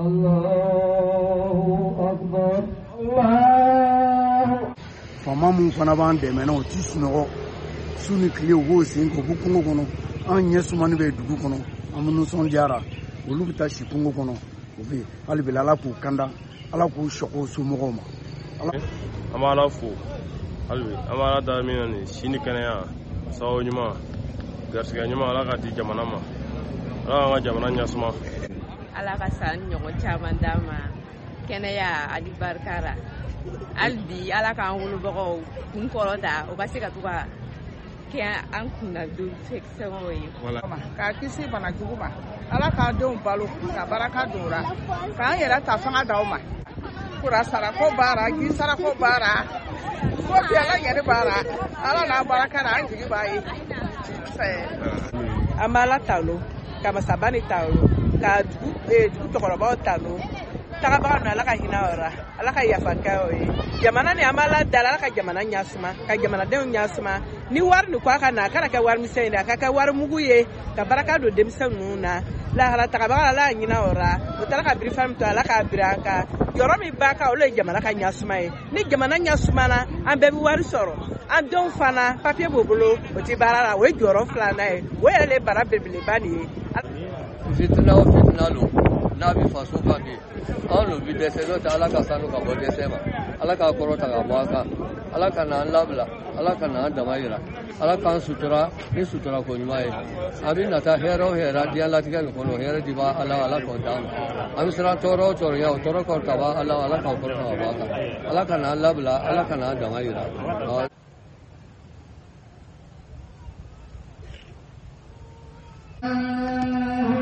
Faama mun fana b'an dɛmɛ o ti sunɔgɔ su ni tile u b'o sen k'o bɔ kungo kɔnɔ an ɲɛ sumani bɛ dugu kɔnɔ an bɛ nisɔndiyara olu bɛ taa si kungo kɔnɔ u bɛ hali bi Ala k'u kanda Ala k'u sɔgɔ somɔgɔw ma. An bɛ Ala fo hali bi an bɛ Ala da min na nin si ni kɛnɛya sababu ɲuman garisɛgɛ ɲuman Ala ka di jamana ma Ala k'an ka jamana ɲɛsuma. Ala ka san ɲɔgɔn caman d'an ma kɛnɛya ani barika la hali bi Ala k'an wolobagaw kun kɔrɔta u ka se ka to ka kɛ an kunna don fɛngɛw ye k'a kisi bana jugu ma Ala k'a denw balo ka baraka don ra k'an yɛrɛ ta fanga d'aw ma kura sarako baara ji sarako baara ko bi Ala yɛrɛ baara Ala n'a baraka la an jigi b'a ye an b'a Ala talo ka masabani talo ka dugu tɔgɔrɔbaw talo tagabaga na Ala ka hinɛ o ra Ala ka yafa kɛ o ye jamana ni an b'a la dala Ala ka jamana ɲasuma ka jamanadenw ɲasuma ni wari ni ko a ka na a kana kɛ wari misɛn ye a ka kɛ wari mugu ye ka baraka don denmisɛn ninnu na lahara tagabaga Ala ka hinɛ o ra o taara ka birifani to Ala k'a biri an kan jɔyɔrɔ min b'a kan olu ye jamana ka ɲasuma ye ni jamana ɲasumana an bɛɛ bɛ wari sɔrɔ an denw fana papiye b'o bolo o tɛ baara la o ye jɔyɔrɔ filanan ye o yɛrɛ de bara belebeleba nin ye. fitina o fitina lo n'a bɛ faso kan bi an n'o bɛ dɛsɛ n'o tɛ Ala ka sanu ka bɔ dɛsɛ ma Ala k'a kɔrɔ ta ka bɔ an kan Ala ka n'an labila Ala ka n'an dama yira Ala k'an sutura ni sutura ko ɲuman ye an bɛ nata hɛrɛ o hɛrɛ diɲɛlatigɛ nin kɔnɔ hɛrɛ di b'a Ala k'o d'an ma an bɛ siran tɔɔrɔ o tɔɔrɔ ya o tɔɔrɔ kɔrɔ ta b'a Ala k'an kɔrɔ ta ka bɔ an kan Ala ka n'an labila Ala ka n'an dama yira. Allah